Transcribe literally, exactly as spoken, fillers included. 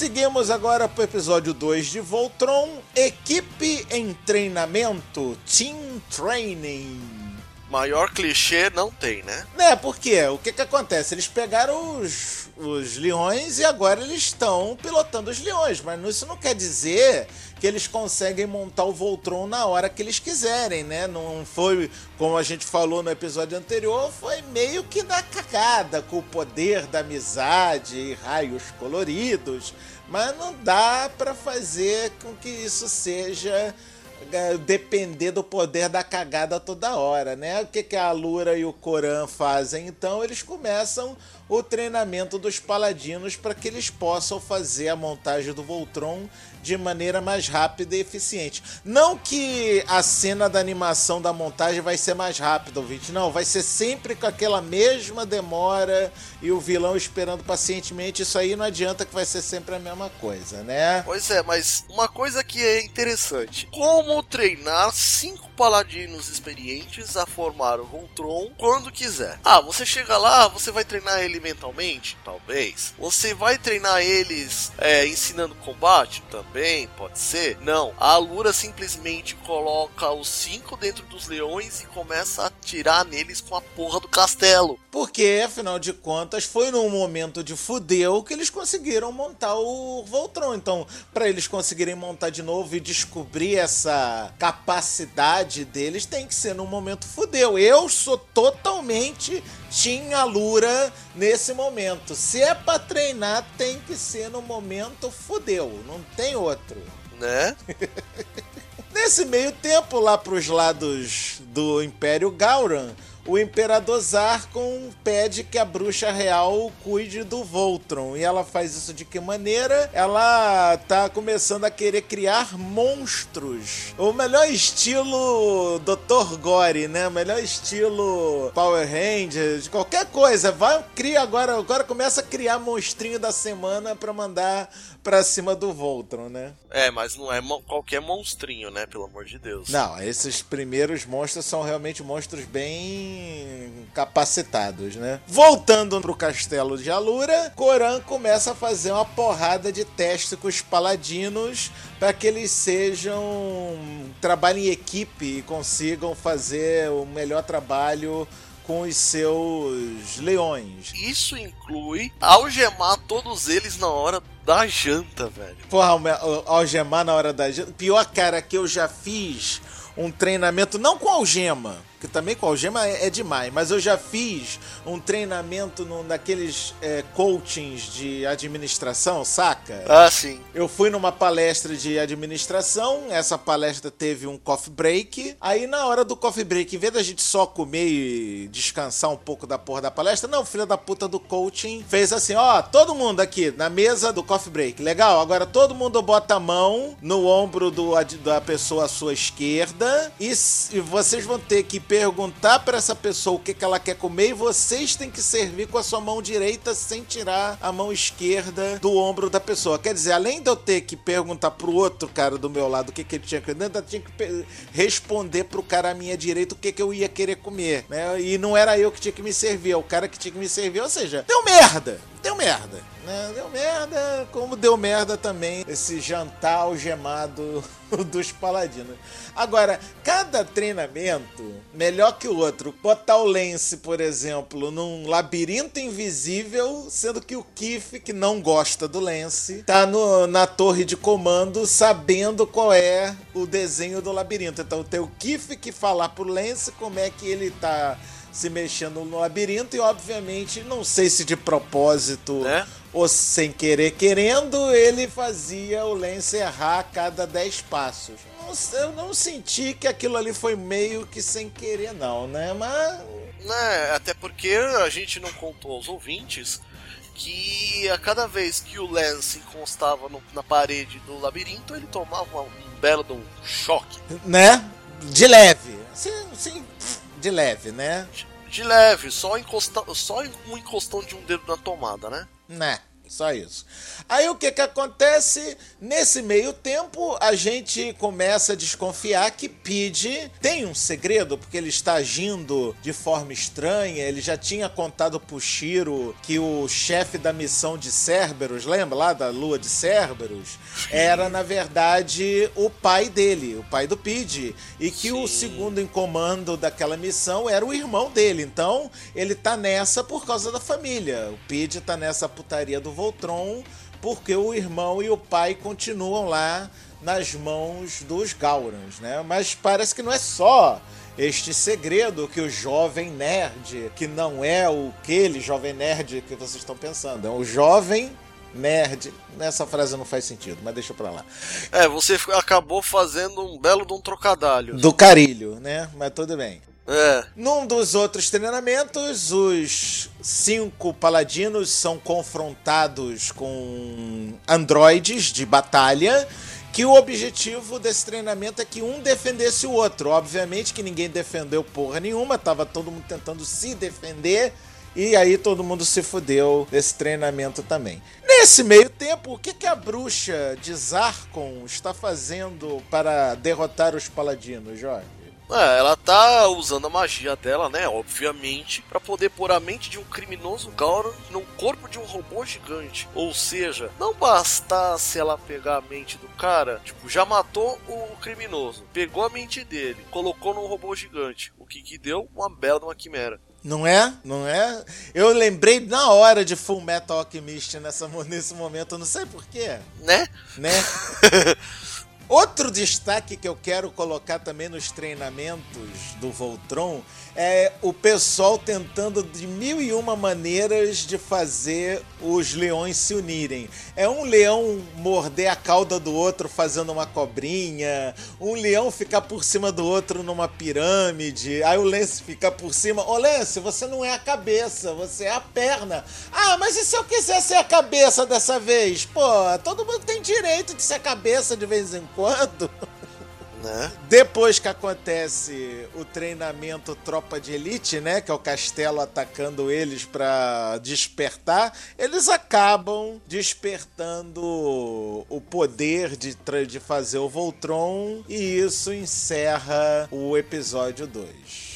Seguimos agora para o episódio dois de Voltron, Equipe em Treinamento, Team Training. Maior clichê não tem, né? É, porque o que que acontece? Eles pegaram os, os leões e agora eles estão pilotando os leões, mas isso não quer dizer que eles conseguem montar o Voltron na hora que eles quiserem, né? Não foi, como a gente falou no episódio anterior, foi meio que na cagada, com o poder da amizade e raios coloridos, mas não dá pra fazer com que isso seja... depender do poder da cagada toda hora, né? O que que a Allura e o Coran fazem? Então eles começam o treinamento dos paladinos para que eles possam fazer a montagem do Voltron de maneira mais rápida e eficiente. Não que a cena da animação da montagem vai ser mais rápida, ouvinte. Não, vai ser sempre com aquela mesma demora e o vilão esperando pacientemente. Isso aí não adianta, que vai ser sempre a mesma coisa, né? Pois é, mas uma coisa que é interessante. Como treinar cinco paladinos experientes a formar o Voltron quando quiser? Ah, você chega lá, você vai treinar ele mentalmente? Talvez. Você vai treinar eles é, ensinando combate? Também, pode ser. Não, a Allura simplesmente coloca os cinco dentro dos leões e começa a atirar neles com a porra do castelo. Porque, afinal de contas, foi num momento de fudeu que eles conseguiram montar o Voltron. Então, para eles conseguirem montar de novo e descobrir essa capacidade deles, tem que ser num momento fudeu. Eu sou totalmente Team Allura nesse momento. Se é pra treinar, tem que ser no momento fudeu. Não tem outro. Né? Nesse meio tempo, lá pros lados do Império Gauran, o Imperador Zarkon pede que a bruxa real cuide do Voltron. E ela faz isso de que maneira? Ela tá começando a querer criar monstros. O melhor estilo doutor Gore, né? O melhor estilo Power Rangers, qualquer coisa. Vai, cria agora, agora começa a criar monstrinho da semana pra mandar pra cima do Voltron, né? É, mas não é mo- qualquer monstrinho, né? Pelo amor de Deus. Não, esses primeiros monstros são realmente monstros bem capacitados, né? Voltando pro castelo de Allura, Coran começa a fazer uma porrada de teste com os paladinos para que eles sejam... trabalhem em equipe e consigam fazer o melhor trabalho com os seus leões. Isso inclui algemar todos eles na hora da janta, velho. Porra, algemar na hora da janta. Pior, cara, que eu já fiz um treinamento, não com algema, que também com algema é, é demais, mas eu já fiz um treinamento num daqueles é, coachings de administração, saca? Ah, sim. Eu fui numa palestra de administração, essa palestra teve um coffee break, aí na hora do coffee break, em vez da gente só comer e descansar um pouco da porra da palestra, não, filha da puta do coaching fez assim, ó, todo mundo aqui na mesa do coffee break, legal? Agora todo mundo bota a mão no ombro do, da pessoa à sua esquerda e, e vocês vão ter que perguntar pra essa pessoa o que, que ela quer comer e vocês têm que servir com a sua mão direita sem tirar a mão esquerda do ombro da pessoa. Quer dizer, além de eu ter que perguntar pro outro cara do meu lado o que, que ele tinha que comer, eu tinha que responder pro cara à minha direita o que, que eu ia querer comer, né? E não era eu que tinha que me servir, é o cara que tinha que me servir. Ou seja, deu merda! Deu merda, né? Deu merda, como deu merda também esse jantar algemado dos paladinos. Agora, cada treinamento, melhor que o outro. Botar o Lance, por exemplo, num labirinto invisível, sendo que o Keith, que não gosta do Lance, tá no, na torre de comando sabendo qual é o desenho do labirinto. Então tem o Keith que falar pro Lance como é que ele tá se mexendo no labirinto e, obviamente, não sei se de propósito, né, ou sem querer querendo, ele fazia o Lance errar a cada dez passos. Não, eu não senti que aquilo ali foi meio que sem querer, não, né? Mas... né, até porque a gente não contou aos ouvintes que a cada vez que o Lance encostava no, na parede do labirinto, ele tomava um belo de um choque. Né? De leve. Sim, sim. De leve, né? De leve, só, encosta, só um encostão de um dedo na tomada, né? Né. Só isso. Aí o que que acontece? Nesse meio tempo, a gente começa a desconfiar que Pidge tem um segredo, porque ele está agindo de forma estranha. Ele já tinha contado pro Shiro que o chefe da missão de Cerberus, lembra lá da lua de Cerberus? Era, na verdade, o pai dele, o pai do Pidge. E que Sim. o segundo em comando daquela missão era o irmão dele. Então, ele tá nessa por causa da família. O Pidge tá nessa putaria do Voltron porque o irmão e o pai continuam lá nas mãos dos Gaurans, né? Mas parece que não é só este segredo que o jovem nerd, que não é o aquele jovem nerd que vocês estão pensando, é o jovem nerd. Essa frase não faz sentido, mas deixa pra lá. É, você acabou fazendo um belo de um trocadilho. Do carilho, né? Mas tudo bem. É. Num dos outros treinamentos, os cinco paladinos são confrontados com androides de batalha, que o objetivo desse treinamento é que um defendesse o outro. Obviamente que ninguém defendeu porra nenhuma, tava todo mundo tentando se defender, e aí todo mundo se fudeu desse treinamento também. Nesse meio tempo, o que, que a bruxa de Zarkon está fazendo para derrotar os paladinos, Jorge? É, ela tá usando a magia dela, né, obviamente, pra poder pôr a mente de um criminoso Gauran no corpo de um robô gigante. Ou seja, não bastasse ela pegar a mente do cara, tipo, já matou o criminoso, pegou a mente dele, colocou num robô gigante, o que que deu? Uma bela de uma quimera. Não é? Não é? Eu lembrei na hora de Full Metal Alchemist nessa, nesse momento, não sei porquê. Né? Né? Outro destaque que eu quero colocar também nos treinamentos do Voltron é o pessoal tentando de mil e uma maneiras de fazer os leões se unirem. É um leão morder a cauda do outro fazendo uma cobrinha, um leão ficar por cima do outro numa pirâmide, aí o Lance fica por cima. Ô Lance, você não é a cabeça, você é a perna. Ah, mas e se eu quiser ser a cabeça dessa vez? Pô, todo mundo tem direito de ser a cabeça de vez em quando. Né? Depois que acontece o treinamento Tropa de Elite, né, que é o Castelo atacando eles pra despertar, eles acabam despertando o poder de, de fazer o Voltron, e isso encerra o episódio dois.